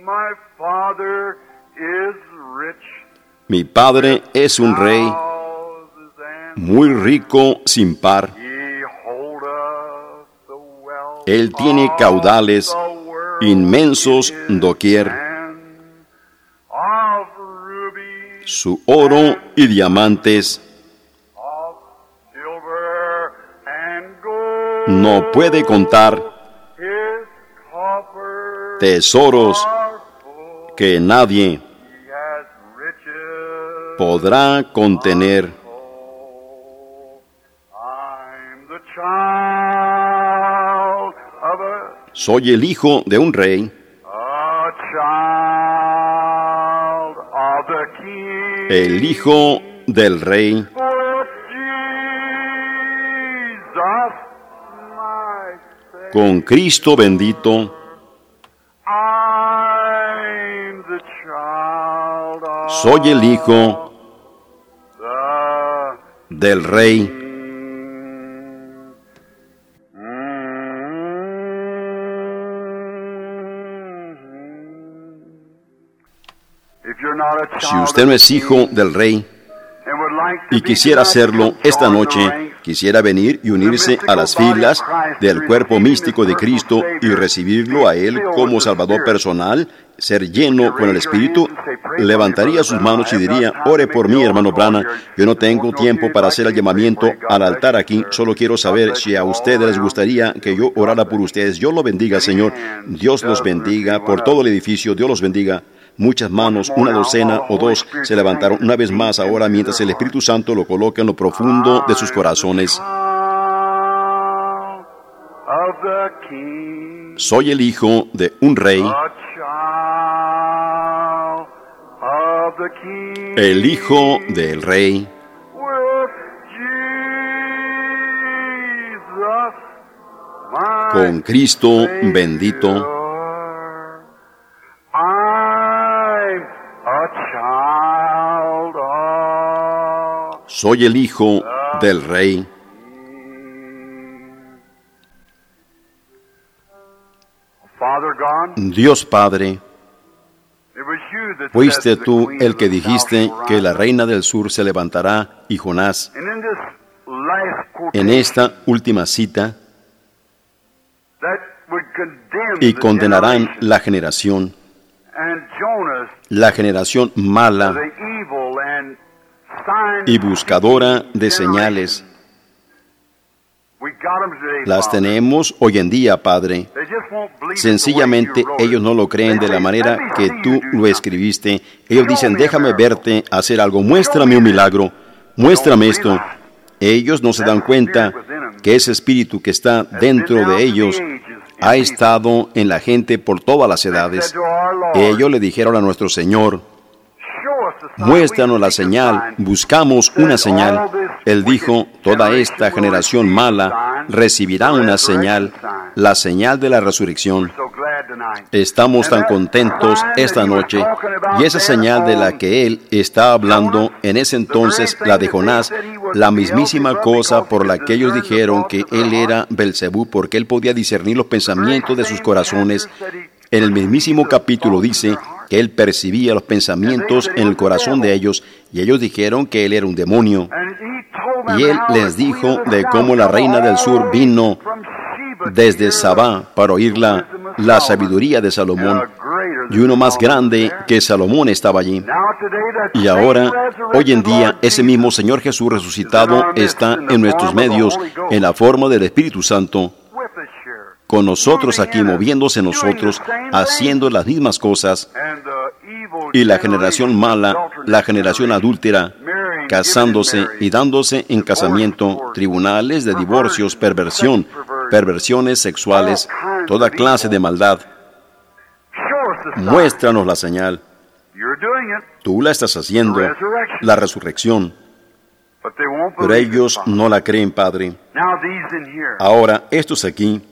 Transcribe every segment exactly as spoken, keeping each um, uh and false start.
My father is rich. Mi padre es un rey Houses and muy rico sin par. he holdeth the wealth Él tiene caudales of the world inmensos in his doquier. hand. Of rubies, Su oro y diamantes of silver and gold. no puede contar His coffers tesoros are full. que nadie He has riches. podrá contener. Oh, I'm the child of a, Soy el hijo de un rey, a child of the King. el hijo del rey. For Jesus, my Savior, Con Cristo bendito, I'm the child of soy el hijo the del rey. King. If you're not a Si child usted of no the es hijo King del rey and would like to y be quisiera tonight, serlo esta join the noche, ranks quisiera venir y unirse a las filas del cuerpo místico de Cristo y recibirlo a Él como Salvador personal, ser lleno con el Espíritu, levantaría sus manos y diría: ore por mí, hermano Branham. Yo no tengo tiempo para hacer el llamamiento al altar aquí, solo quiero saber si a ustedes les gustaría que yo orara por ustedes. Dios los bendiga, Señor. Dios los bendiga por todo el edificio. Dios los bendiga. Muchas manos, una docena o dos, se levantaron una vez más ahora mientras el Espíritu Santo lo coloca en lo profundo de sus corazones. Child of the King, Soy el hijo de un rey, a child of the King, el hijo del rey. with Jesus, my Con Cristo bendito, Savior. I'm a child of soy el hijo del rey. Father God. Dios Padre, It was you that fuiste said the tú queen el of que the south dijiste shall que la rise. reina del sur se levantará, y Jonás, And in this last en quotation, esta última cita, that would condemn y the condenarán generation. la generación, And Jonas, la generación mala the evil and sign y buscadora de señales. We got 'em today, Las Father. tenemos hoy en día, Padre. They just won't believe it the way Sencillamente you wrote ellos it. no lo creen de They la say, manera "Let me que see tú you do lo something." escribiste. Ellos dicen: déjame verte hacer algo, muéstrame un milagro, muéstrame esto. Ellos no se dan cuenta que ese espíritu que está dentro de ellos ha estado en la gente por todas las edades. Ellos le dijeron a nuestro Señor: muéstranos la señal, buscamos una señal. Él dijo: toda esta generación mala recibirá una señal, la señal de la resurrección. Estamos tan contentos esta noche, y esa señal de la que él está hablando en ese entonces, la de Jonás, la mismísima cosa por la que ellos dijeron que él era Belcebú, porque él podía discernir los pensamientos de sus corazones. En el mismísimo capítulo dice que él percibía los pensamientos en el corazón de ellos, y ellos dijeron que él era un demonio. Y él les dijo de cómo la reina del sur vino desde Sabá para oír la, la sabiduría de Salomón, y uno más grande que Salomón estaba allí. Y ahora, hoy en día, ese mismo Señor Jesús resucitado está en nuestros medios en la forma del Espíritu Santo, con nosotros aquí, moviéndose en nosotros, haciendo las mismas cosas. Y la generación mala, la generación adúltera, casándose y dándose en casamiento, tribunales de divorcios, perversión, perversiones sexuales, toda clase de maldad. Muéstranos la señal. Tú la estás haciendo, la resurrección. Pero ellos no la creen, Padre. Ahora, estos aquí,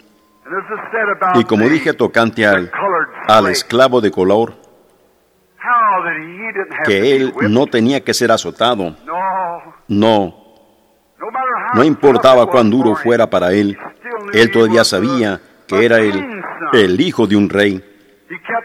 y como dije tocante al, al esclavo de color, que él no tenía que ser azotado. No, no importaba cuán duro fuera para él, él todavía sabía que era el, el hijo de un rey.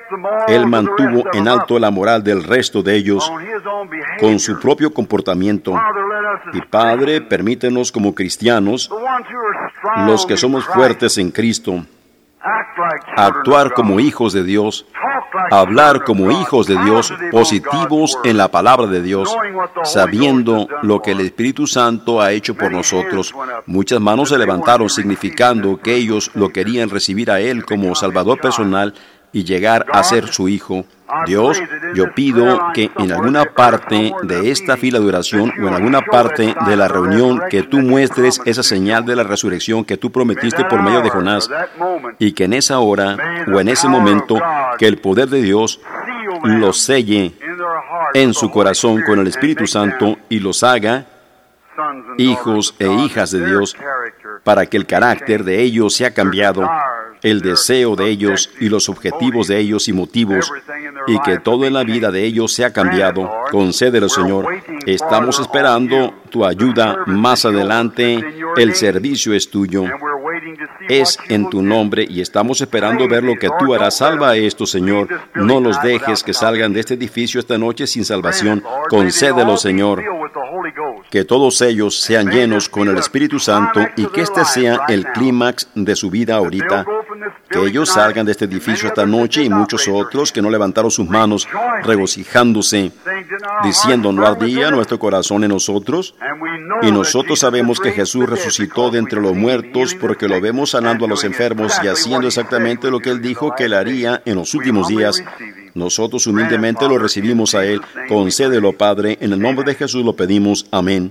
Él mantuvo en alto la moral del resto de ellos con su propio comportamiento. Y Padre, permítenos como cristianos, los que somos fuertes en Cristo, actuar como hijos de Dios, hablar como hijos de Dios, positivos en la palabra de Dios, sabiendo lo que el Espíritu Santo ha hecho por nosotros. Muchas manos se levantaron significando que ellos lo querían recibir a Él como Salvador personal y llegar a ser su hijo. Dios, yo pido que en alguna parte de esta fila de oración o en alguna parte de la reunión que tú muestres esa señal de la resurrección que tú prometiste por medio de Jonás, y que en esa hora o en ese momento que el poder de Dios los selle en su corazón con el Espíritu Santo y los haga hijos e hijas de Dios, para que el carácter de ellos sea cambiado, el deseo de ellos y los objetivos de ellos y motivos, y que todo en la vida de ellos sea cambiado. Concédelo, Señor. Estamos esperando tu ayuda más adelante. El servicio es tuyo. Es en tu nombre y estamos esperando ver lo que tú harás. Salva a estos, Señor. No los dejes que salgan de este edificio esta noche sin salvación. Concédelo, Señor. Que todos ellos sean llenos con el Espíritu Santo y que este sea el clímax de su vida ahorita. Que ellos salgan de este edificio esta noche y muchos otros que no levantaron sus manos regocijándose, diciendo: no ardía nuestro corazón en nosotros. Y nosotros sabemos que Jesús resucitó de entre los muertos porque lo vemos sanando a los enfermos y haciendo exactamente lo que Él dijo que Él haría en los últimos días. Nosotros humildemente lo recibimos a Él. Concédelo, Padre. En el nombre de Jesús lo pedimos. Amén.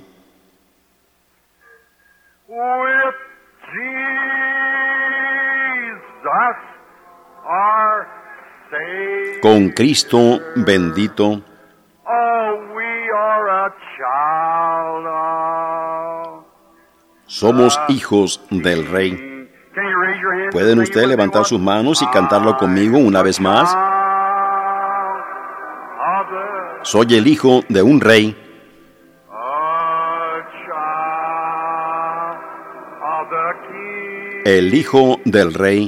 Con Cristo bendito. Somos hijos del Rey. ¿Pueden ustedes levantar sus manos y cantarlo conmigo una vez más? Soy el hijo de un rey. El hijo del rey.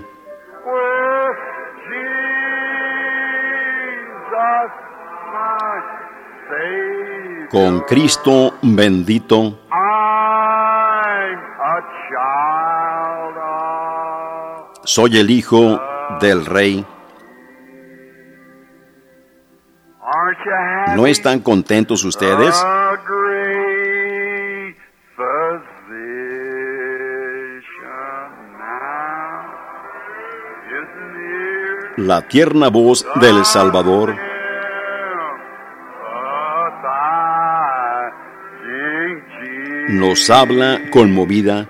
Con Cristo bendito. Soy el hijo del rey. ¿No están contentos ustedes? La tierna voz del Salvador nos habla conmovida.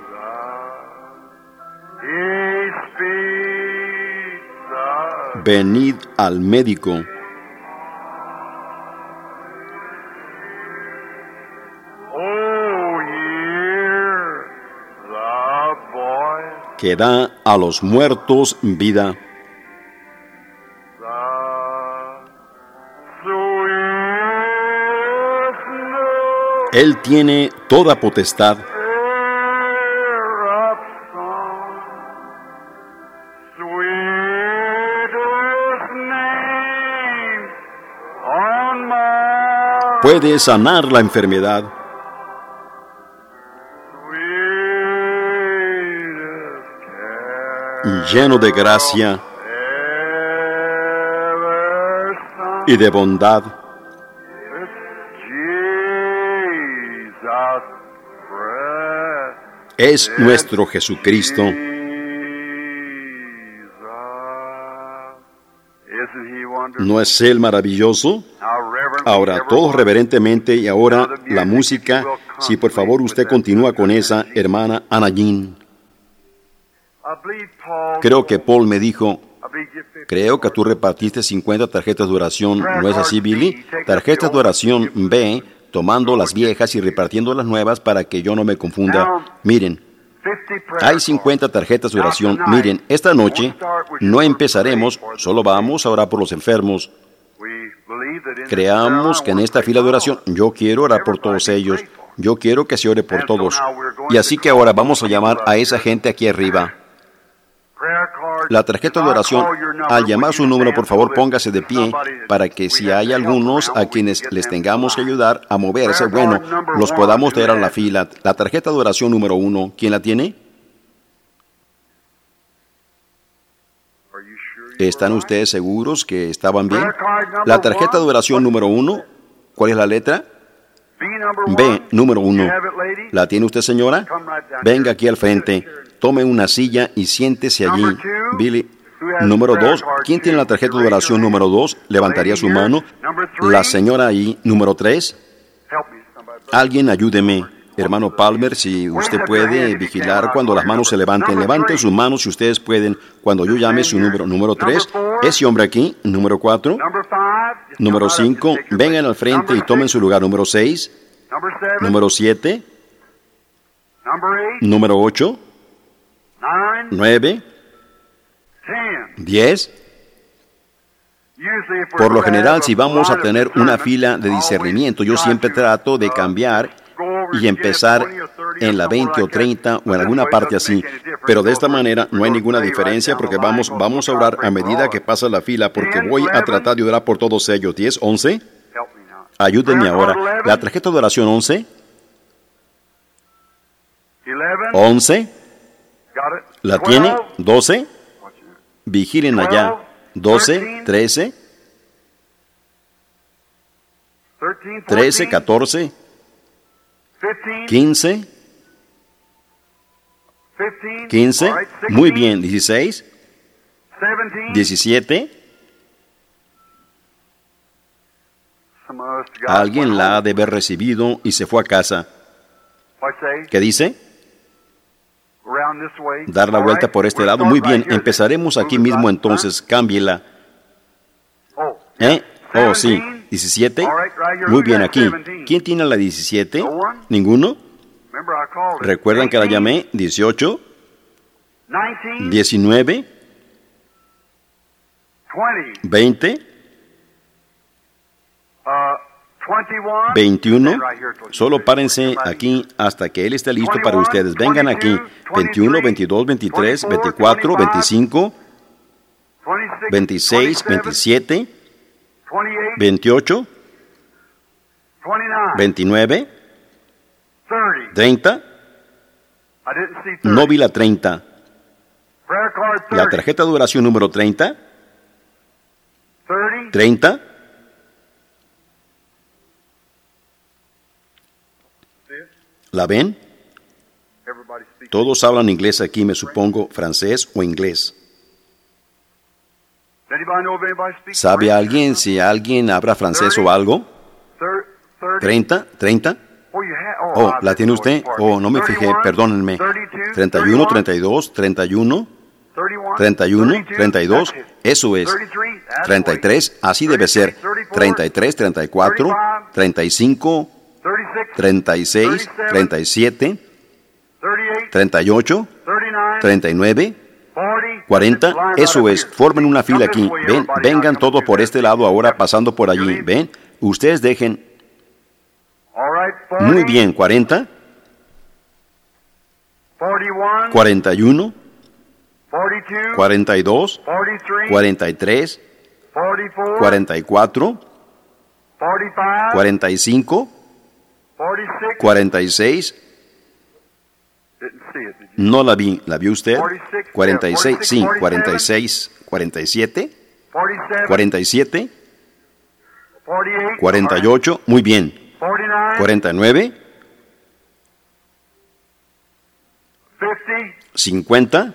Venid al médico. Que da a los muertos vida. Él tiene toda potestad. Puede sanar la enfermedad. Lleno de gracia y de bondad. Es nuestro Jesucristo. ¿No es Él maravilloso? Ahora, todos reverentemente, y ahora la música. Si por favor usted continúa con esa, hermana Ana Jean. Creo que Paul me dijo, creo que tú repartiste cincuenta tarjetas de oración, ¿no es así, Billy? Tarjetas de oración B, tomando las viejas y repartiendo las nuevas para que yo no me confunda. Miren, hay cincuenta tarjetas de oración. Miren, esta noche no empezaremos, solo vamos a orar por los enfermos. Creamos que en esta fila de oración, yo quiero orar por todos ellos. Yo quiero que se ore por todos. Y así que ahora vamos a llamar a esa gente aquí arriba. La tarjeta de oración, al llamar su número, por favor, póngase de pie para que si hay algunos a quienes les tengamos que ayudar a moverse, bueno, los podamos traer a la fila. La tarjeta de oración número uno, ¿quién la tiene? ¿Están ustedes seguros que estaban bien? La tarjeta de oración número uno, ¿cuál es la letra? B, número uno. ¿La tiene usted, señora? Venga aquí al frente, tome una silla y siéntese allí. Billy. Número dos, ¿quién tiene la tarjeta de oración número dos? Levantaría su mano. La señora ahí. Número tres. Alguien ayúdeme. Hermano Palmer, si usted puede vigilar cuando las manos se levanten, levanten sus manos si ustedes pueden cuando yo llame su número. Número tres, ese hombre aquí. Número cuatro. Número cinco, vengan al frente y tomen su lugar. Número seis. Número siete. Número ocho. nueve. diez. Por lo general, si vamos a tener una fila de discernimiento, yo siempre trato de cambiar y empezar en la veinte o treinta o en alguna parte así. Pero de esta manera no hay ninguna diferencia porque vamos, vamos a orar a medida que pasa la fila porque voy a tratar de orar por todos ellos. diez, once. Ayúdenme ahora. La tarjeta de oración once. once. ¿La tiene? doce. Vigilen allá. doce, trece. trece, catorce. quince. quince. Muy bien. dieciséis. diecisiete. Alguien la ha de haber recibido y se fue a casa. ¿Qué dice? Dar la vuelta por este lado. Muy bien. Empezaremos aquí mismo entonces. Cámbiela. ¿Eh? Oh, sí. diecisiete. Muy bien, aquí. ¿Quién tiene la diecisiete? ¿Ninguno? ¿Recuerdan que la llamé? dieciocho. diecinueve. veinte. veintiuno. Solo párense aquí hasta que él esté listo para ustedes. Vengan aquí. veintiuno, veintidós, veintitrés, veinticuatro, veinticinco, veintiséis, veintisiete, veintiocho, veintinueve, treinta. No vi la treinta. La tarjeta de oración número treinta. treinta. ¿La ven? Todos hablan inglés aquí, me supongo, francés o inglés. ¿Sabe alguien si alguien habla francés o algo? ¿treinta? ¿treinta? Oh, ¿la tiene usted? Oh, no me fijé, perdónenme. treinta y uno, treinta y dos, treinta y uno, treinta y uno, treinta y dos, eso es. treinta y tres, así debe ser. treinta y tres, treinta y cuatro, treinta y cinco, treinta y seis, treinta y siete, treinta y ocho, treinta y nueve, cuarenta, eso es. Formen una fila aquí. Ven, vengan todos por este lado ahora pasando por allí. Ven, ustedes dejen. Muy bien, cuarenta, cuarenta y uno, cuarenta y dos, cuarenta y tres, cuarenta y cuatro, cuarenta y cinco, cuarenta y seis. No la vi, ¿la vio usted? cuarenta y seis, sí, cuarenta y seis, cuarenta y siete, cuarenta y siete, cuarenta y ocho, muy bien, cuarenta y nueve, cincuenta,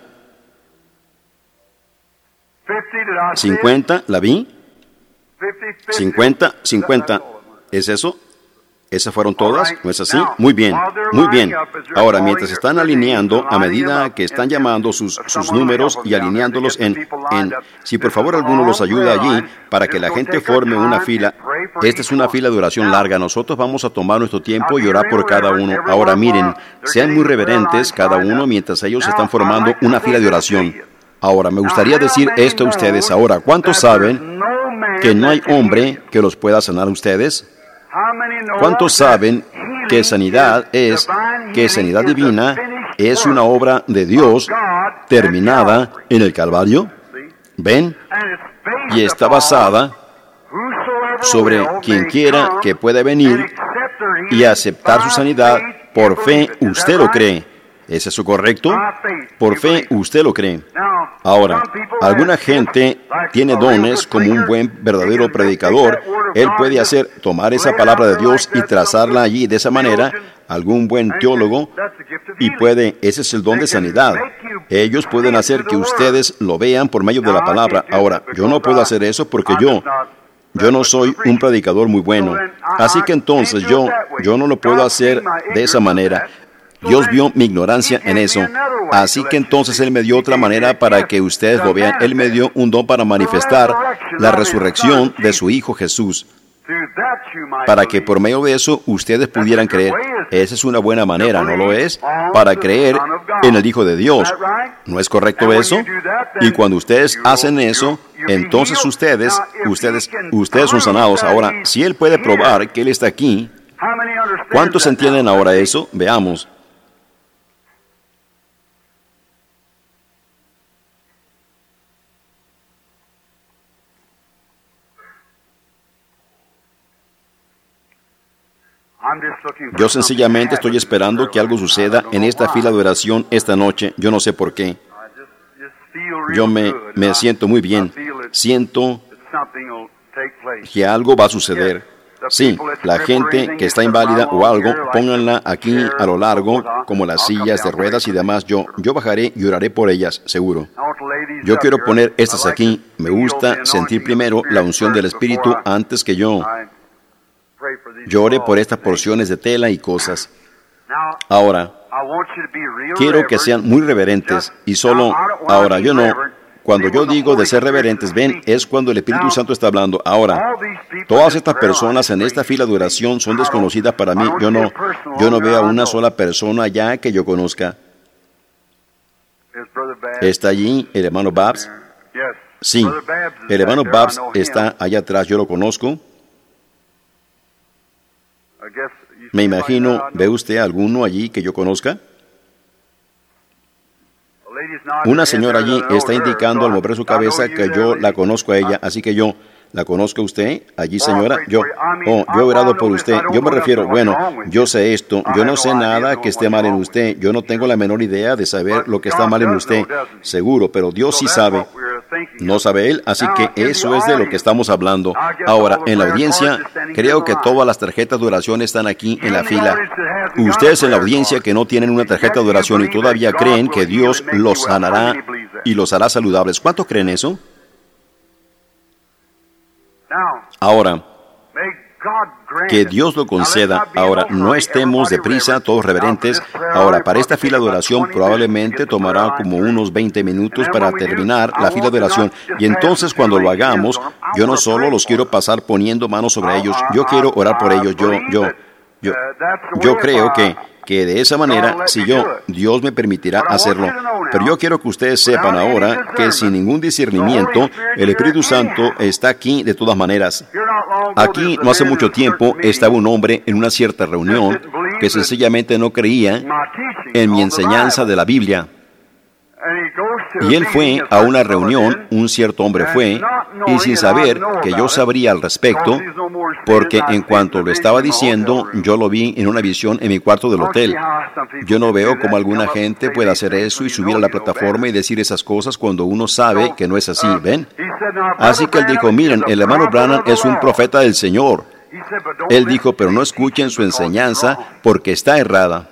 cincuenta, ¿la vi? cincuenta, cincuenta, ¿es eso? ¿Esas fueron todas? ¿No es así? Muy bien, muy bien. Ahora, mientras están alineando, a medida que están llamando sus, sus números y alineándolos en, en... Si por favor alguno los ayuda allí para que la gente forme una fila. Esta es una fila de oración larga. Nosotros vamos a tomar nuestro tiempo y orar por cada uno. Ahora miren, sean muy reverentes cada uno mientras ellos están formando una fila de oración. Ahora, me gustaría decir esto a ustedes ahora. ¿Cuántos saben que no hay hombre que los pueda sanar a ustedes? ¿Cuántos saben que sanidad es, que sanidad divina es una obra de Dios terminada en el Calvario. ¿Ven? Y está basada sobre quien quiera que pueda venir y aceptar su sanidad. Por fe, usted lo cree. ¿Es eso correcto? Por fe, usted lo cree. Ahora, alguna gente tiene dones como un buen verdadero predicador. Él puede hacer, tomar esa palabra de Dios y trazarla allí de esa manera. Algún buen teólogo y puede, ese es el don de sanidad. Ellos pueden hacer que ustedes lo vean por medio de la palabra. Ahora, yo no puedo hacer eso porque yo, yo no soy un predicador muy bueno. Así que entonces yo, yo no lo puedo hacer de esa manera. Dios vio mi ignorancia en eso. Así que entonces Él me dio otra manera para que ustedes lo vean. Él me dio un don para manifestar la resurrección de su Hijo Jesús, para que por medio de eso ustedes pudieran creer. Esa es una buena manera, ¿no lo es? Para creer en el Hijo de Dios. ¿No es correcto eso? Y cuando ustedes hacen eso, entonces ustedes, ustedes, ustedes son sanados. Ahora, si Él puede probar que Él está aquí, ¿cuántos entienden ahora eso? Veamos. Yo sencillamente estoy esperando que algo suceda en esta fila de oración esta noche. Yo no sé por qué. Yo me, me siento muy bien. Siento que algo va a suceder. Sí, la gente que está inválida o algo, pónganla aquí a lo largo, como las sillas de ruedas y demás. Yo, yo bajaré y oraré por ellas, seguro. Yo quiero poner estas aquí. Me gusta sentir primero la unción del Espíritu antes que yo llore por estas porciones de tela y cosas. Ahora, quiero que sean muy reverentes y solo, ahora yo no, cuando yo digo de ser reverentes, ven, es cuando el Espíritu Santo está hablando. Ahora, todas estas personas en esta fila de oración son desconocidas para mí. Yo no, yo no veo a una sola persona allá que yo conozca. ¿Está allí el hermano Babs? Sí, el hermano Babs está allá atrás, yo lo conozco. Me imagino, ¿ve usted alguno allí que yo conozca? Una señora allí está indicando al mover su cabeza que yo la conozco a ella, así que yo, ¿la conozco a usted? Allí, señora, yo, oh, yo he orado por usted. Yo me refiero, bueno, yo sé esto, yo no sé nada que esté mal en usted, yo no tengo la menor idea de saber lo que está mal en usted, seguro, pero Dios sí sabe. No sabe Él, así que eso es de lo que estamos hablando. Ahora, en la audiencia, creo que todas las tarjetas de oración están aquí en la fila. Ustedes en la audiencia que no tienen una tarjeta de oración y todavía creen que Dios los sanará y los hará saludables. ¿Cuántos creen eso? Ahora, que Dios lo conceda. Ahora, no estemos deprisa, todos reverentes. Ahora, para esta fila de oración probablemente tomará como unos veinte minutos para terminar la fila de oración. Y entonces cuando lo hagamos, yo no solo los quiero pasar poniendo manos sobre ellos, yo quiero orar por ellos. Yo, yo, yo, yo creo que, que de esa manera, si yo, Dios me permitirá hacerlo. Pero yo quiero que ustedes sepan ahora que sin ningún discernimiento, el Espíritu Santo está aquí de todas maneras. Aquí no hace mucho tiempo estaba un hombre en una cierta reunión que sencillamente no creía en mi enseñanza de la Biblia. Y él fue a una reunión, un cierto hombre fue, y sin saber que yo sabría al respecto, porque en cuanto lo estaba diciendo, yo lo vi en una visión en mi cuarto del hotel. Yo no veo cómo alguna gente puede hacer eso y subir a la plataforma y decir esas cosas cuando uno sabe que no es así, ¿ven? Así que él dijo, miren, el hermano Branham es un profeta del Señor. Él dijo, pero no escuchen su enseñanza porque está errada.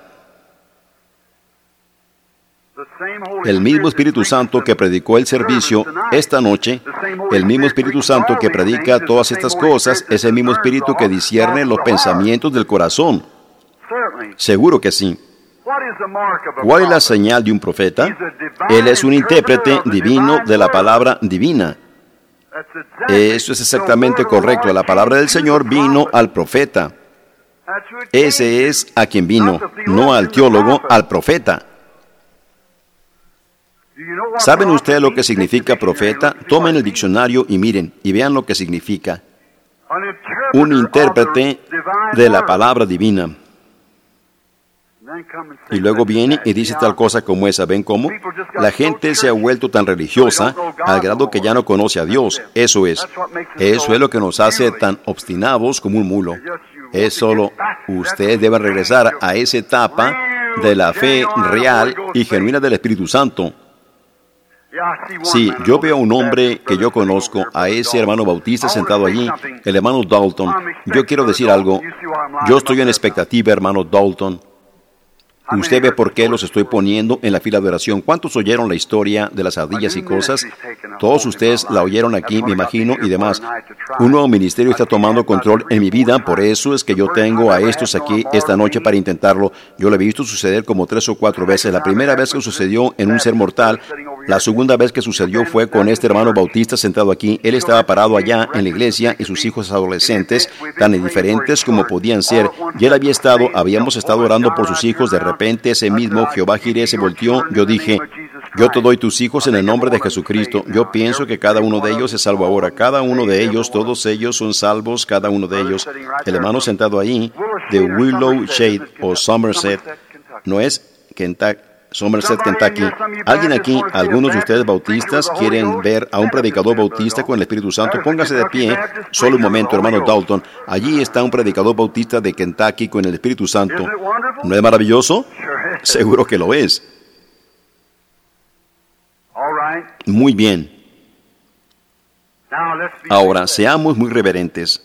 El mismo Espíritu Santo que predicó el servicio esta noche, el mismo Espíritu Santo que predica todas estas cosas, es el mismo Espíritu que discierne los pensamientos del corazón. Seguro que sí. ¿Cuál es la señal de un profeta? Él es un intérprete divino de la palabra divina. Eso es exactamente correcto. La palabra del Señor vino al profeta. Ese es a quien vino, no al teólogo, al profeta. ¿Saben ustedes lo que significa profeta? Tomen el diccionario y miren, y vean lo que significa. Un intérprete de la palabra divina. Y luego viene y dice tal cosa como esa. ¿Ven cómo? La gente se ha vuelto tan religiosa al grado que ya no conoce a Dios. Eso es. Eso es lo que nos hace tan obstinados como un mulo. Es solo usted debe regresar a esa etapa de la fe real y genuina del Espíritu Santo. Sí, yo veo a un hombre que yo conozco, a ese hermano bautista sentado allí, el hermano Dalton. Yo quiero decir algo. Yo estoy en expectativa, hermano Dalton. Usted ve por qué los estoy poniendo en la fila de oración. ¿Cuántos oyeron la historia de las ardillas y cosas? Todos ustedes la oyeron aquí, me imagino, y demás. Un nuevo ministerio está tomando control en mi vida, por eso es que yo tengo a estos aquí esta noche para intentarlo. Yo lo he visto suceder como tres o cuatro veces. La primera vez que sucedió en un ser mortal, la segunda vez que sucedió fue con este hermano bautista sentado aquí. Él estaba parado allá en la iglesia y sus hijos adolescentes, tan indiferentes como podían ser. Y él había estado, habíamos estado orando por sus hijos. De repente ese mismo Jehová Jireh se volteó. Yo dije, yo te doy tus hijos en el nombre de Jesucristo. Yo pienso que cada uno de ellos es salvo ahora. Cada uno de ellos, todos ellos son salvos, cada uno de ellos. El hermano sentado ahí, de Willow Shade o Somerset, no es Kentucky. Somerset, Kentucky. ¿Alguien aquí, algunos de ustedes bautistas, quieren ver a un predicador bautista con el Espíritu Santo? Póngase de pie. Solo un momento, hermano Dalton. Allí está un predicador bautista de Kentucky con el Espíritu Santo. ¿No es maravilloso? Seguro que lo es. Muy bien. Ahora, seamos muy reverentes.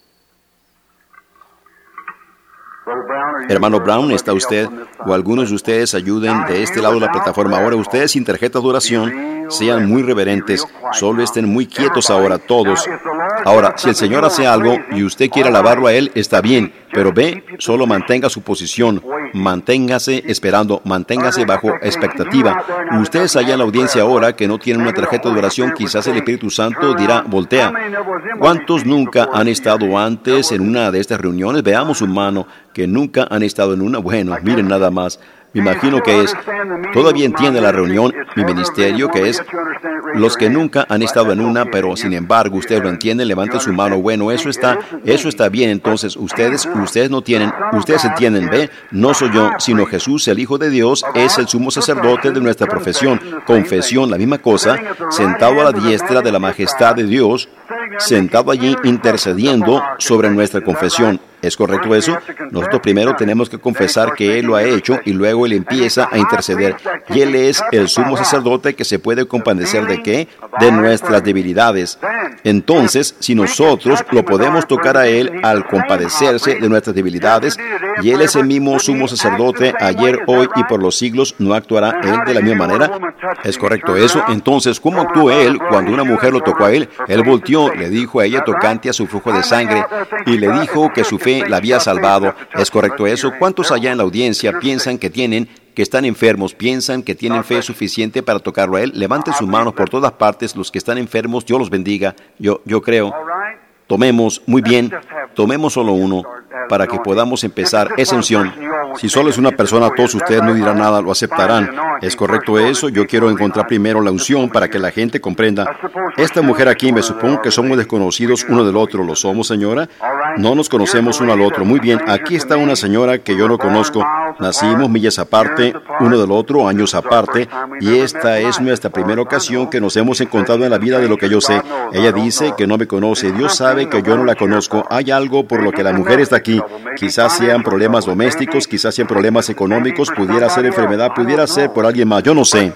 Hermano Brown, ¿está usted? O algunos de ustedes ayuden de este lado de la plataforma. Ahora, ustedes sin tarjetas de oración, sean muy reverentes. Solo estén muy quietos ahora, todos. Ahora, si el Señor hace algo y usted quiere alabarlo a Él, está bien. Pero ve, solo mantenga su posición. Manténgase esperando, manténgase bajo expectativa. Ustedes allá en la audiencia ahora que no tienen una tarjeta de oración, quizás el Espíritu Santo dirá, voltea. ¿Cuántos nunca han estado antes en una de estas reuniones? Veamos su mano, que nunca han estado en una. Bueno, miren nada más. Me imagino que es, todavía entiende la reunión, mi ministerio, que es, los que nunca han estado en una, pero sin embargo, ustedes lo entienden, levanten su mano. Bueno, eso está, eso está bien, entonces, ustedes, ustedes no tienen, ustedes entienden, ¿ve? No soy yo, sino Jesús, el Hijo de Dios, es el sumo sacerdote de nuestra profesión, confesión, la misma cosa, sentado a la diestra de la majestad de Dios, sentado allí intercediendo sobre nuestra confesión. ¿Es correcto eso? Nosotros primero tenemos que confesar que Él lo ha hecho y luego Él empieza a interceder. Y Él es el sumo sacerdote que se puede compadecer de qué? De nuestras debilidades. Entonces, si nosotros lo podemos tocar a Él al compadecerse de nuestras debilidades, y Él es el mismo sumo sacerdote ayer, hoy y por los siglos, ¿no actuará Él de la misma manera? ¿Es correcto eso? Entonces, ¿cómo actuó Él cuando una mujer lo tocó a Él? Él volteó, le dijo a ella tocante a su flujo de sangre y le dijo que su fe la había salvado. ¿Es correcto eso? ¿Cuántos allá en la audiencia piensan que tienen, que están enfermos, piensan que tienen fe suficiente para tocarlo a Él? Levanten sus manos por todas partes, los que están enfermos, Dios los bendiga. Yo, yo creo. Tomemos, muy bien, tomemos solo uno para que podamos empezar esa unción. Si solo es una persona, todos ustedes no dirán nada, lo aceptarán. ¿Es correcto eso? Yo quiero encontrar primero la unción para que la gente comprenda. Esta mujer aquí, me supongo que somos desconocidos uno del otro. ¿Lo somos, señora? No nos conocemos uno al otro. Muy bien, aquí está una señora que yo no conozco. Nacimos millas aparte, uno del otro, años aparte, y esta es nuestra primera ocasión que nos hemos encontrado en la vida de lo que yo sé. Ella dice que no me conoce. Dios sabe que yo no la conozco. Hay algo por lo que la mujer está aquí. Quizás sean problemas domésticos, quizás sean problemas económicos, pudiera ser enfermedad, pudiera ser por alguien más, yo no sé.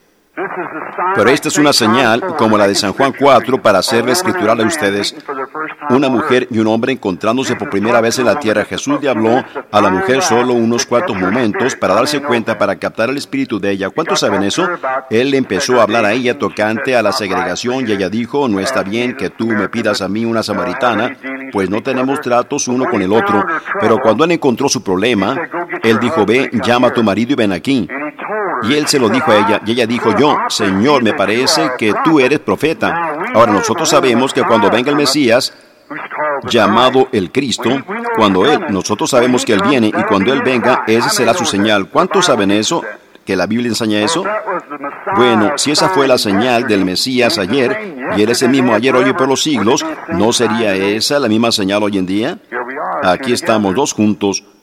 Pero esta es una señal, como la de San Juan cuatro, para hacerle escritural a ustedes. Una mujer y un hombre encontrándose por primera vez en la tierra. Jesús le habló a la mujer solo unos cuantos momentos para darse cuenta, para captar el espíritu de ella. ¿Cuántos saben eso? Él le empezó a hablar a ella tocante a la segregación y ella dijo, no está bien que tú me pidas a mí una samaritana, pues no tenemos tratos uno con el otro. Pero cuando él encontró su problema, él dijo, ve, llama a tu marido y ven aquí. Y él se lo dijo a ella, y ella dijo, yo, Señor, me parece que tú eres profeta. Ahora nosotros sabemos que cuando venga el Mesías, llamado el Cristo, cuando Él, nosotros sabemos que Él viene, y cuando Él venga, esa será su señal. ¿Cuántos saben eso? ¿Que la Biblia enseña eso? Bueno, si esa fue la señal del Mesías ayer, y Él es el mismo ayer, hoy y por los siglos, ¿no sería esa la misma señal hoy en día? Aquí estamos dos juntos.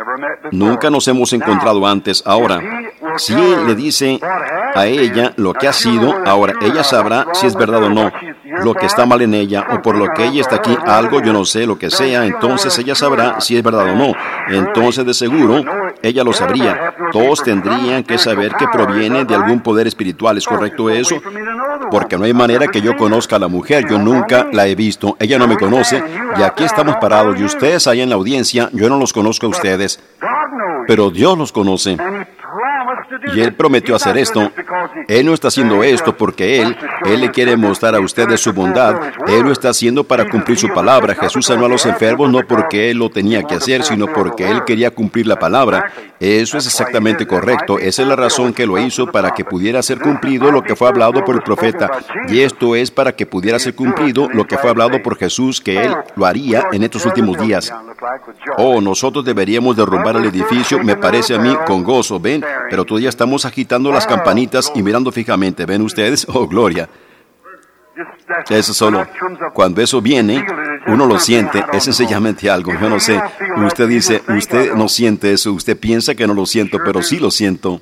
Nunca nos hemos encontrado antes. Ahora, si él le dice a ella lo que ha sido, ahora ella sabrá si es verdad o no, lo que está mal en ella, o por lo que ella está aquí, algo, yo no sé, lo que sea, entonces ella sabrá si es verdad o no. Entonces, de seguro, ella lo sabría. Todos tendrían que saber que proviene de algún poder espiritual. ¿Es correcto eso? Porque no hay manera que yo conozca a la mujer. Yo nunca la he visto. Ella no me conoce. Y aquí estamos parados. Y ustedes allá en la audiencia, yo no los conozco a ustedes. Pero Dios los conoce. Y Él prometió hacer esto. Él no está haciendo esto porque Él, Él le quiere mostrar a ustedes su bondad. Él lo está haciendo para cumplir su palabra. Jesús sanó a los enfermos no porque Él lo tenía que hacer, sino porque Él quería cumplir la palabra. Eso es exactamente correcto. Esa es la razón que lo hizo, para que pudiera ser cumplido lo que fue hablado por el profeta. Y esto es para que pudiera ser cumplido lo que fue hablado por Jesús, que Él lo haría en estos últimos días. Oh, nosotros deberíamos derrumbar el edificio, me parece a mí, con gozo, ¿ven? Pero todavía estamos agitando las campanitas y mirando fijamente, ¿ven ustedes? Oh, gloria. Eso solo, cuando eso viene, uno lo siente, es sencillamente algo, yo no sé. Usted dice, usted no siente eso, usted piensa que no lo siento, pero sí lo siento.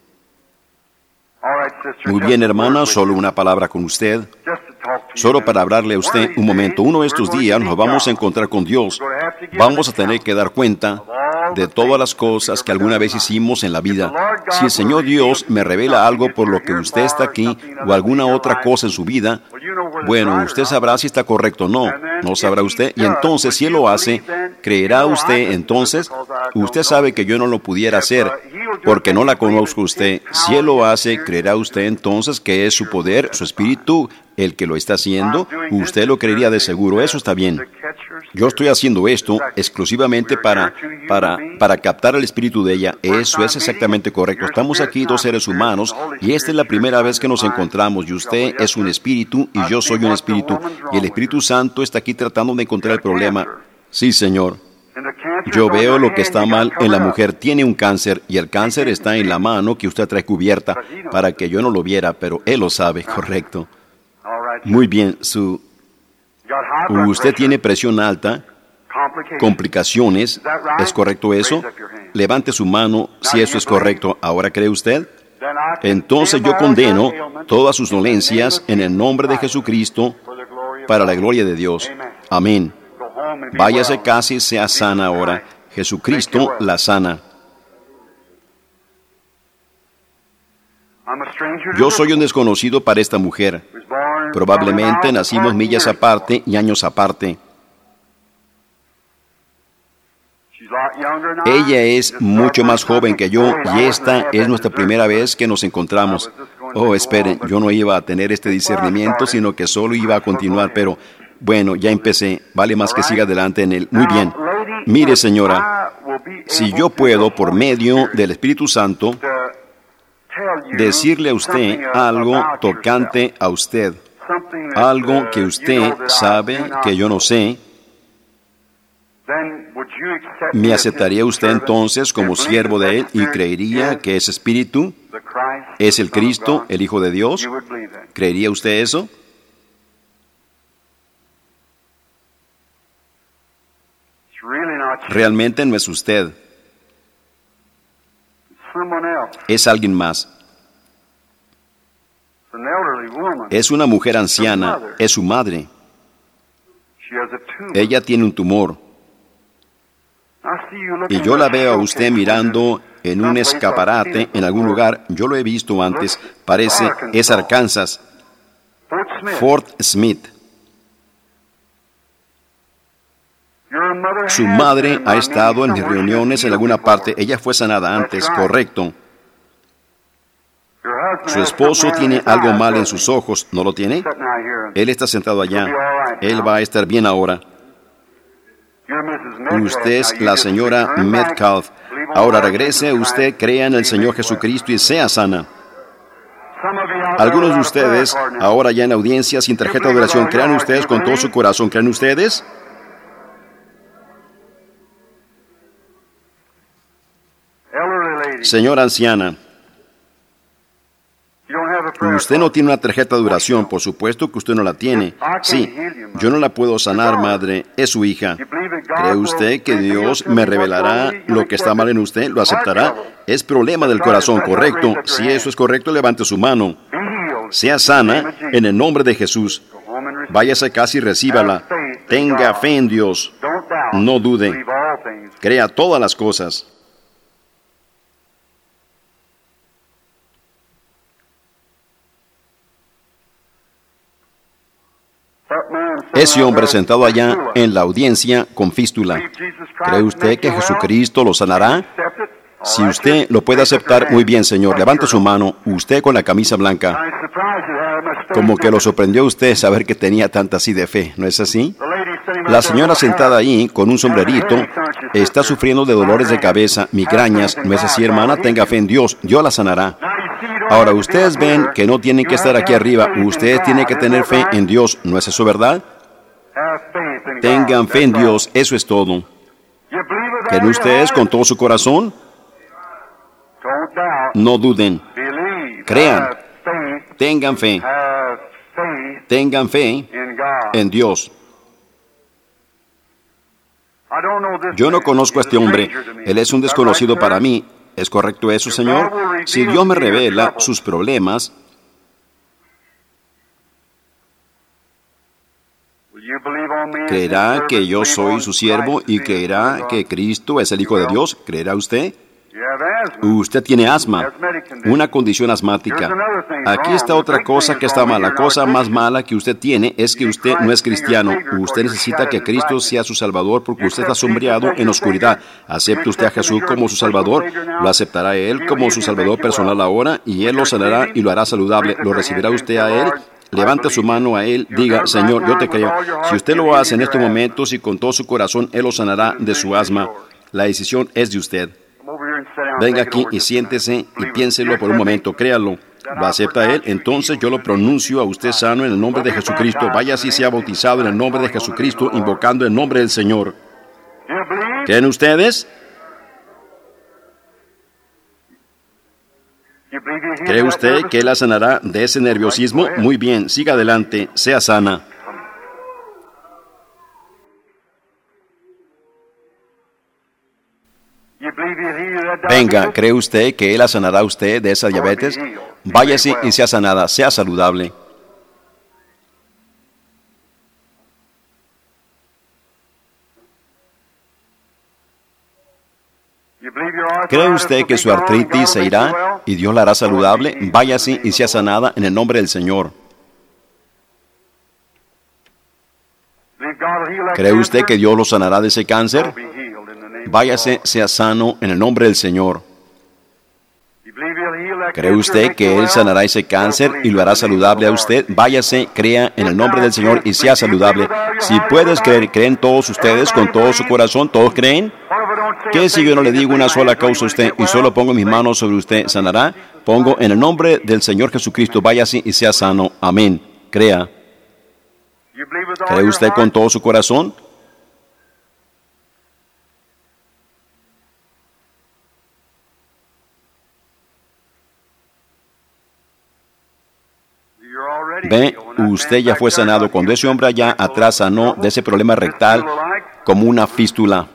Muy bien, hermana, solo una palabra con usted. Solo para hablarle a usted un momento. Uno de estos días nos vamos a encontrar con Dios. Vamos a tener que dar cuenta de todas las cosas que alguna vez hicimos en la vida. Si el Señor Dios me revela algo por lo que usted está aquí o alguna otra cosa en su vida, bueno, usted sabrá si está correcto o no. ¿No sabrá usted? Y entonces, si Él lo hace, ¿creerá usted entonces? Usted sabe que yo no lo pudiera hacer porque no la conozco a usted. Si Él lo hace, ¿creerá usted entonces que es su poder, su espíritu, el que lo está haciendo? Usted lo creería de seguro. Eso está bien. Yo estoy haciendo esto exclusivamente para, para, para captar el espíritu de ella. Eso es exactamente correcto. Estamos aquí dos seres humanos y esta es la primera vez que nos encontramos. Y usted es un espíritu y yo soy un espíritu. Y el Espíritu Santo está aquí tratando de encontrar el problema. Sí, Señor. Yo veo lo que está mal en la mujer. Tiene un cáncer y el cáncer está en la mano que usted trae cubierta para que yo no lo viera, pero Él lo sabe, correcto. Muy bien, su... Usted tiene presión alta, complicaciones, ¿es correcto eso? Levante su mano si eso es correcto. ¿Ahora cree usted? Entonces yo condeno todas sus dolencias en el nombre de Jesucristo para la gloria de Dios. Amén. Váyase casi, sea sana ahora. Jesucristo la sana. Yo soy un desconocido para esta mujer. Probablemente nacimos millas aparte y años aparte. Ella es mucho más joven que yo y esta es nuestra primera vez que nos encontramos. Oh, espere, yo no iba a tener este discernimiento, sino que solo iba a continuar, pero bueno, ya empecé. Vale más que siga adelante en él. Muy bien. Mire, señora, si yo puedo, por medio del Espíritu Santo, decirle a usted algo tocante a usted, algo que usted sabe que yo no sé, ¿me aceptaría usted entonces como siervo de Él y creería que ese Espíritu es el Cristo, el Hijo de Dios? ¿Creería usted eso? Realmente no es usted. Es alguien más. Es una mujer anciana, es su madre. Ella tiene un tumor. Y yo la veo a usted mirando en un escaparate en algún lugar. Yo lo he visto antes. Parece, es Arkansas. Fort Smith. Su madre ha estado en mis reuniones en alguna parte. Ella fue sanada antes, correcto. Su esposo tiene algo mal en sus ojos, ¿no lo tiene? Él está sentado allá. Él va a estar bien ahora. Usted es la señora Metcalf. Ahora regrese, usted crea en el Señor Jesucristo y sea sana. Algunos de ustedes, ahora ya en la audiencia, sin tarjeta de oración, ¿crean ustedes con todo su corazón? ¿Crean ustedes? Señora anciana, Usted no tiene una tarjeta de oración, por supuesto que usted no la tiene. Sí, yo no la puedo sanar, madre, es su hija. ¿Cree usted que Dios me revelará lo que está mal en usted? ¿Lo aceptará? Es problema del corazón, ¿correcto? Si eso es correcto, levante su mano. Sea sana en el nombre de Jesús. Váyase a casa y recíbala. Tenga fe en Dios. No dude. Crea todas las cosas. Ese hombre sentado allá en la audiencia con fístula, ¿cree usted que Jesucristo lo sanará? Si usted lo puede aceptar, muy bien, Señor. Levante su mano, usted con la camisa blanca. Como que lo sorprendió a usted saber que tenía tanta así de fe, ¿no es así? La señora sentada ahí, con un sombrerito, está sufriendo de dolores de cabeza, migrañas. ¿No es así, hermana? Tenga fe en Dios, Dios la sanará. Ahora, ustedes ven que no tienen que estar aquí arriba. Ustedes tienen que tener fe en Dios, ¿no es eso, verdad? Tengan fe en Dios, eso es todo. ¿Creen ustedes con todo su corazón? No duden. Crean. Tengan fe. Tengan fe en Dios. Yo no conozco a este hombre. Él es un desconocido para mí. ¿Es correcto eso, Señor? Si Dios me revela sus problemas, ¿creerá que yo soy su siervo y creerá que Cristo es el Hijo de Dios? ¿Creerá usted? Usted tiene asma, una condición asmática. Aquí está otra cosa que está mala. La cosa más mala que usted tiene es que usted no es cristiano. Usted necesita que Cristo sea su Salvador porque usted está sombreado en oscuridad. ¿Acepta usted a Jesús como su Salvador? ¿Lo aceptará Él como su Salvador personal ahora? Y Él lo sanará y lo hará saludable. ¿Lo recibirá usted a Él? Levante su mano a Él, diga, Señor, yo te creo. Si usted lo hace en estos momentos y con todo su corazón, Él lo sanará de su asma. La decisión es de usted. Venga aquí y siéntese y piénselo por un momento, créalo. ¿Lo acepta Él? Entonces yo lo pronuncio a usted sano en el nombre de Jesucristo. Vaya si sea bautizado en el nombre de Jesucristo, invocando el nombre del Señor. ¿Creen ustedes? ¿Cree usted que Él la sanará de ese nerviosismo? Muy bien, siga adelante, sea sana. Venga, ¿cree usted que Él la sanará a usted de esa diabetes? Váyase y sea sanada, sea saludable. ¿Cree usted que su artritis se irá y Dios la hará saludable? Váyase y sea sanada en el nombre del Señor. ¿Cree usted que Dios lo sanará de ese cáncer? Váyase, sea sano en el nombre del Señor. ¿Cree usted que Él sanará ese cáncer y lo hará saludable a usted? Váyase, crea en el nombre del Señor y sea saludable. Si puedes creer, ¿creen todos ustedes con todo su corazón? ¿Todos creen? ¿Qué si yo no le digo una sola causa a usted y solo pongo mis manos sobre usted? ¿Sanará? Pongo en el nombre del Señor Jesucristo, váyase y sea sano. Amén. Crea. ¿Cree usted con todo su corazón? Ve, usted ya fue sanado cuando ese hombre allá atrás sanó de ese problema rectal como una fístula.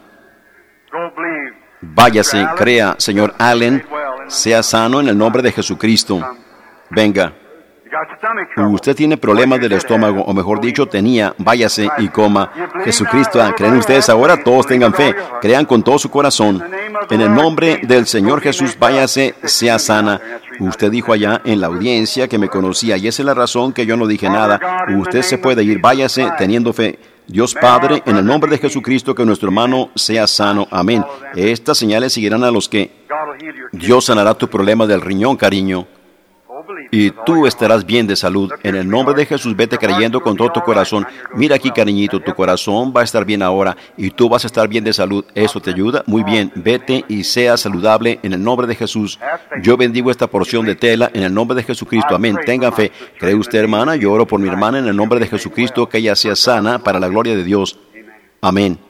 Váyase, crea, señor Allen, sea sano en el nombre de Jesucristo. Venga. Usted tiene problemas del estómago, o mejor dicho, tenía, váyase y coma. Jesucristo, ¿creen ustedes ahora? Todos tengan fe, crean con todo su corazón. En el nombre del Señor Jesús, váyase, sea sana. Usted dijo allá en la audiencia que me conocía, y esa es la razón que yo no dije nada. Usted se puede ir, váyase teniendo fe. Dios Padre, en el nombre de Jesucristo, que nuestro hermano sea sano. Amén. Estas señales seguirán a los que Dios sanará tu problema del riñón, cariño. Y tú estarás bien de salud. En el nombre de Jesús, vete creyendo con todo tu corazón. Mira aquí, cariñito, tu corazón va a estar bien ahora y tú vas a estar bien de salud. ¿Eso te ayuda? Muy bien. Vete y sea saludable en el nombre de Jesús. Yo bendigo esta porción de tela en el nombre de Jesucristo. Amén. Tengan fe. ¿Cree usted, hermana? Yo oro por mi hermana en el nombre de Jesucristo, que ella sea sana para la gloria de Dios. Amén.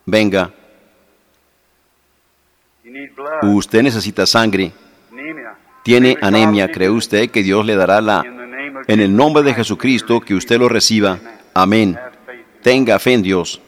Venga. Usted necesita sangre. tiene anemia, ¿cree usted que Dios le dará la... En el nombre de Jesucristo, que usted lo reciba? Amén. Tenga fe en Dios.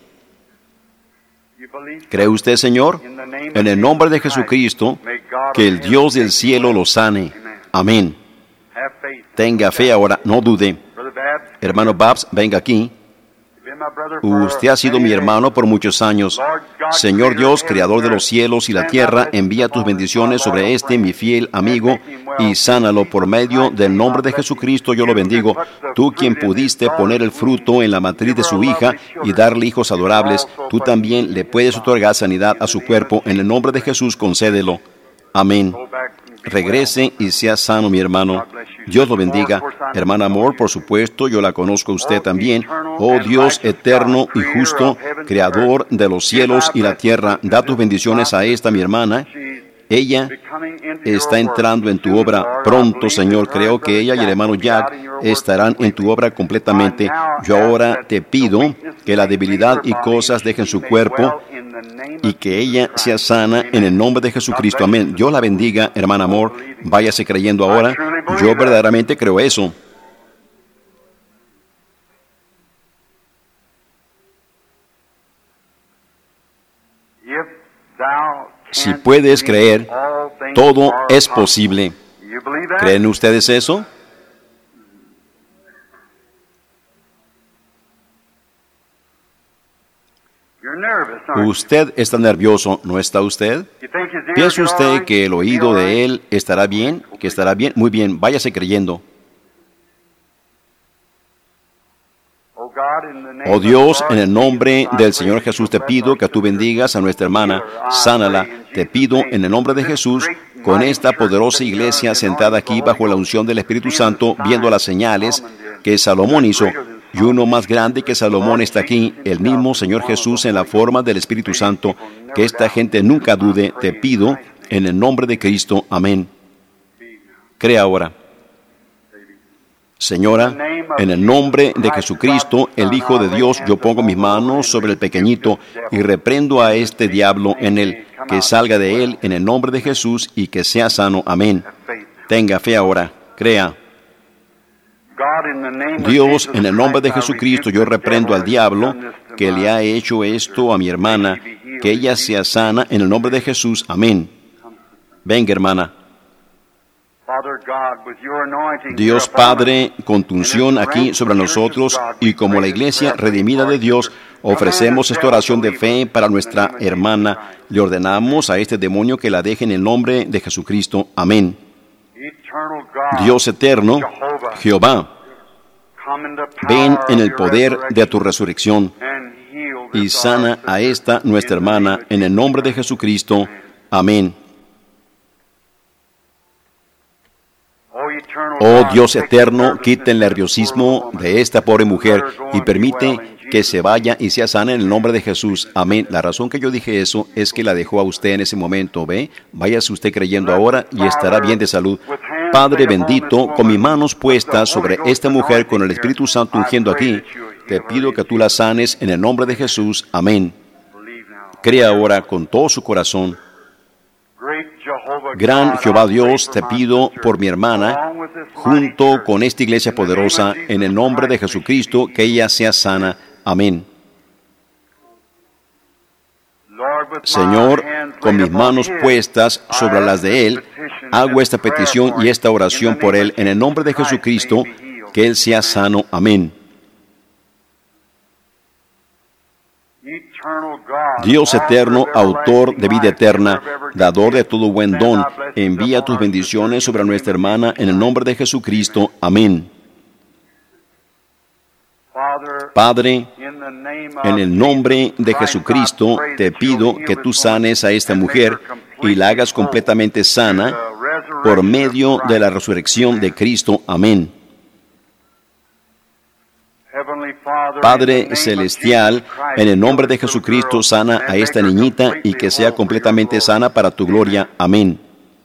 ¿Cree usted, Señor? En el nombre de Jesucristo, que el Dios del cielo lo sane. Amén. Tenga fe ahora, no dude. Hermano Babs, venga aquí. Usted ha sido mi hermano por muchos años. Señor Dios, Creador de los cielos y la tierra, envía tus bendiciones sobre este, mi fiel amigo, y sánalo por medio del nombre de Jesucristo. Yo lo bendigo. Tú quien pudiste poner el fruto en la matriz de su hija y darle hijos adorables, tú también le puedes otorgar sanidad a su cuerpo. En el nombre de Jesús, concédelo. Amén. Regrese y sea sano, mi hermano. Dios lo bendiga. Hermana Moore, por supuesto, yo la conozco a usted también. Oh Dios eterno y justo, Creador de los cielos y la tierra, da tus bendiciones a esta, mi hermana. Ella está entrando en tu obra pronto, Señor. Creo que ella y el hermano Jack estarán en tu obra completamente. Yo ahora te pido que la debilidad y cosas dejen su cuerpo y que ella sea sana en el nombre de Jesucristo. Amén. Dios la bendiga, hermana Moore. Váyase creyendo ahora. Yo verdaderamente creo eso. Si puedes creer, todo es posible. ¿Creen ustedes eso? Usted está nervioso, ¿no está usted? ¿Piensa usted que el oído de él estará bien? ¿Que estará bien? Muy bien, váyase creyendo. Oh Dios, en el nombre del Señor Jesús te pido que tú bendigas a nuestra hermana, sánala. Te pido en el nombre de Jesús, con esta poderosa iglesia sentada aquí bajo la unción del Espíritu Santo, viendo las señales que Salomón hizo. Y uno más grande que Salomón está aquí, el mismo Señor Jesús en la forma del Espíritu Santo. Que esta gente nunca dude, te pido en el nombre de Cristo. Amén. Crea ahora. Señora, en el nombre de Jesucristo, el Hijo de Dios, yo pongo mis manos sobre el pequeñito y reprendo a este diablo en él, que salga de él en el nombre de Jesús y que sea sano. Amén. Tenga fe ahora. Crea. Dios, en el nombre de Jesucristo, yo reprendo al diablo que le ha hecho esto a mi hermana, que ella sea sana en el nombre de Jesús. Amén. Venga, hermana. Dios Padre, con tu unción aquí sobre nosotros y como la iglesia redimida de Dios, ofrecemos esta oración de fe para nuestra hermana. Le ordenamos a este demonio que la deje en el nombre de Jesucristo. Amén. Dios eterno, Jehová, ven en el poder de tu resurrección y sana a esta nuestra hermana en el nombre de Jesucristo. Amén. Oh Dios eterno, quita el nerviosismo de esta pobre mujer y permite que se vaya y sea sana en el nombre de Jesús. Amén. La razón que yo dije eso es que la dejó a usted en ese momento, ¿ve? Váyase usted creyendo ahora y estará bien de salud. Padre bendito, con mis manos puestas sobre esta mujer con el Espíritu Santo ungiendo aquí, te pido que tú la sanes en el nombre de Jesús. Amén. Crea ahora con todo su corazón. Gran Jehová Dios, te pido por mi hermana, junto con esta iglesia poderosa, en el nombre de Jesucristo, que ella sea sana. Amén. Señor, con mis manos puestas sobre las de Él, hago esta petición y esta oración por Él, en el nombre de Jesucristo, que Él sea sano. Amén. Dios eterno, autor de vida eterna, dador de todo buen don, envía tus bendiciones sobre nuestra hermana en el nombre de Jesucristo. Amén. Padre, en el nombre de Jesucristo, te pido que tú sanes a esta mujer y la hagas completamente sana por medio de la resurrección de Cristo. Amén. Padre celestial, en el nombre de Jesucristo, sana a esta niñita y que sea completamente sana para tu gloria. Amén.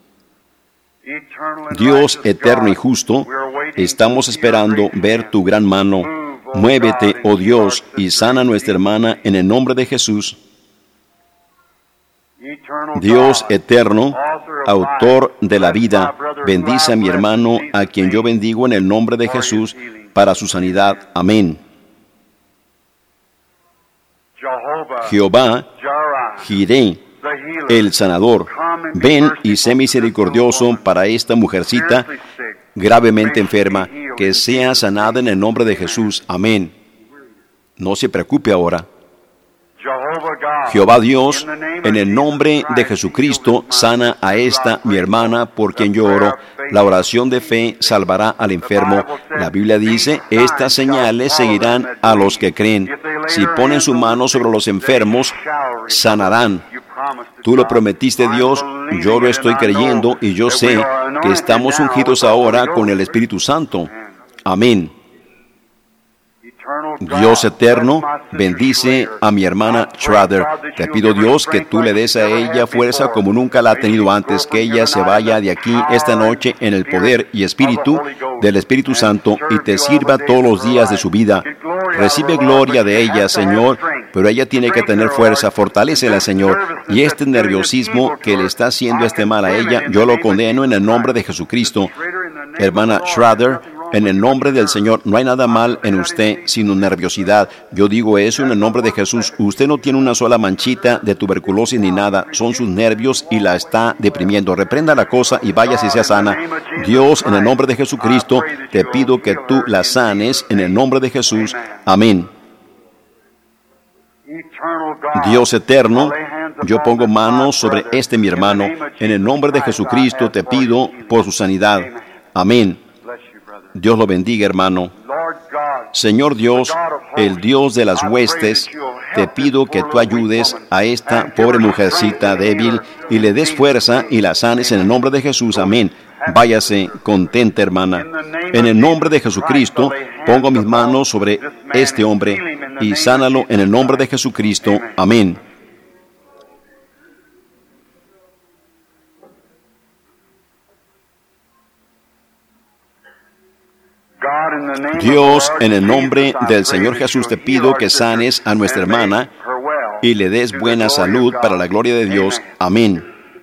Dios eterno y justo, estamos esperando ver tu gran mano. Muévete, oh Dios, y sana a nuestra hermana en el nombre de Jesús. Dios eterno, autor de la vida, bendice a mi hermano, a quien yo bendigo en el nombre de Jesús, para su sanidad. Amén. Jehová, Jireh, el sanador, ven y sé misericordioso para esta mujercita gravemente enferma, que sea sanada en el nombre de Jesús. Amén. No se preocupe ahora. Jehová Dios, en el nombre de Jesucristo, sana a esta, mi hermana, por quien yo oro. La oración de fe salvará al enfermo. La Biblia dice, estas señales seguirán a los que creen. Si ponen su mano sobre los enfermos, sanarán. Tú lo prometiste, Dios, yo lo estoy creyendo y yo sé que estamos ungidos ahora con el Espíritu Santo. Amén. Dios eterno, bendice a mi hermana Schrader. Te pido, Dios, que tú le des a ella fuerza como nunca la ha tenido antes, que ella se vaya de aquí esta noche en el poder y espíritu del Espíritu Santo y te sirva todos los días de su vida. Recibe gloria de ella, Señor, pero ella tiene que tener fuerza. Fortalécela, Señor. Y este nerviosismo que le está haciendo este mal a ella, yo lo condeno en el nombre de Jesucristo. Hermana Schrader, en el nombre del Señor, no hay nada mal en usted, sino nerviosidad. Yo digo eso en el nombre de Jesús. Usted no tiene una sola manchita de tuberculosis ni nada. Son sus nervios y la está deprimiendo. Reprenda la cosa y vaya si sea sana. Dios, en el nombre de Jesucristo, te pido que tú la sanes en el nombre de Jesús. Amén. Dios eterno, yo pongo manos sobre este mi hermano. En el nombre de Jesucristo te pido por su sanidad. Amén. Dios lo bendiga, hermano. Señor Dios, el Dios de las huestes, te pido que tú ayudes a esta pobre mujercita débil y le des fuerza y la sanes en el nombre de Jesús. Amén. Váyase contenta, hermana. En el nombre de Jesucristo, pongo mis manos sobre este hombre y sánalo en el nombre de Jesucristo. Amén. Dios, en el nombre del Señor Jesús, te pido que sanes a nuestra hermana y le des buena salud para la gloria de Dios. Amén.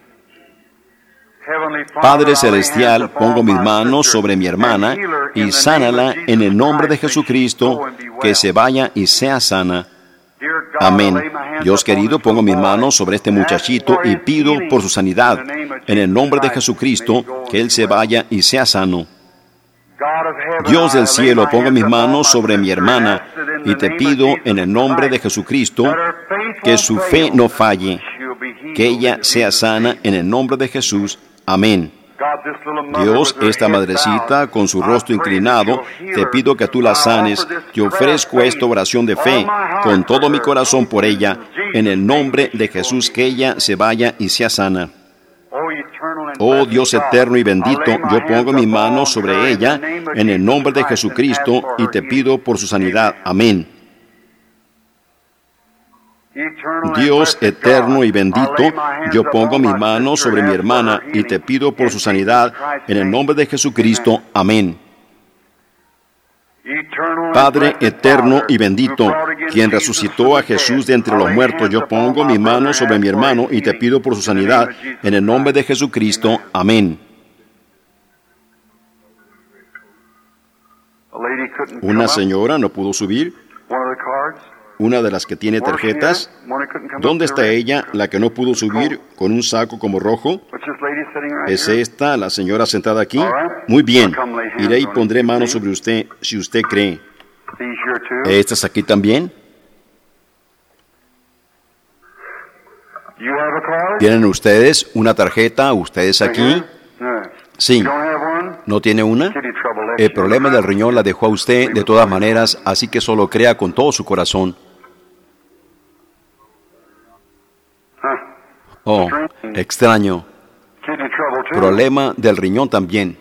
Padre Celestial, pongo mis manos sobre mi hermana y sánala en el nombre de Jesucristo, que se vaya y sea sana. Amén. Dios querido, pongo mis manos sobre este muchachito y pido por su sanidad. En el nombre de Jesucristo, que él se vaya y sea sano. Dios del cielo, pongo mis manos sobre mi hermana y te pido en el nombre de Jesucristo que su fe no falle, que ella sea sana en el nombre de Jesús. Amén. Dios, esta madrecita con su rostro inclinado, te pido que tú la sanes. Te ofrezco esta oración de fe con todo mi corazón por ella, en el nombre de Jesús, que ella se vaya y sea sana. Oh Dios eterno y bendito, yo pongo mis manos sobre ella en el nombre de Jesucristo y te pido por su sanidad. Amén. Dios eterno y bendito, yo pongo mis manos sobre mi hermana y te pido por su sanidad en el nombre de Jesucristo. Amén. Padre eterno y bendito, quien resucitó a Jesús de entre los muertos, yo pongo mis manos sobre mi hermano y te pido por su sanidad en el nombre de Jesucristo. Amén. Una señora no pudo subir. Una de las que tiene tarjetas. ¿Dónde está ella, la que no pudo subir, con un saco como rojo? ¿Es esta, la señora sentada aquí? Muy bien. Iré y pondré manos sobre usted, si usted cree. ¿Estas aquí también? ¿Tienen ustedes una tarjeta, ustedes aquí? Sí. ¿No tiene una? El problema del riñón la dejó a usted de todas maneras, así que solo crea con todo su corazón. Oh, extraño. Problema del riñón también.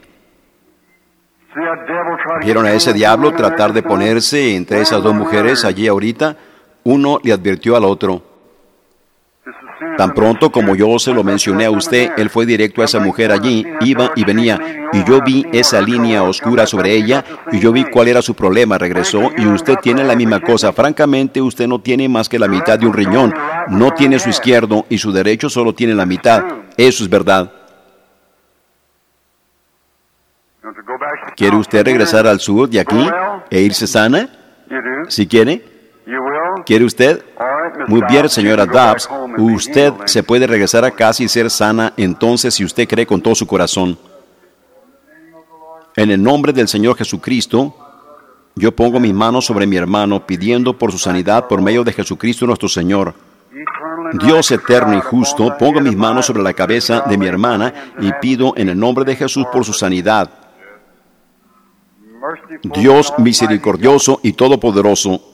¿Vieron a ese diablo tratar de ponerse entre esas dos mujeres allí ahorita? Uno le advirtió al otro. Tan pronto como yo se lo mencioné a usted, él fue directo a esa mujer allí, iba y venía, y yo vi esa línea oscura sobre ella, y yo vi cuál era su problema. Regresó, y usted tiene la misma cosa. Francamente, usted no tiene más que la mitad de un riñón. No tiene su izquierdo, y su derecho solo tiene la mitad. Eso es verdad. ¿Quiere usted regresar al sur de aquí e irse sana? Si quiere. ¿Quiere usted? Muy bien, señora Dobbs. Usted se puede regresar a casa y ser sana entonces si usted cree con todo su corazón. En el nombre del Señor Jesucristo, yo pongo mis manos sobre mi hermano, pidiendo por su sanidad por medio de Jesucristo nuestro Señor. Dios eterno y justo, pongo mis manos sobre la cabeza de mi hermana y pido en el nombre de Jesús por su sanidad. Dios misericordioso y todopoderoso,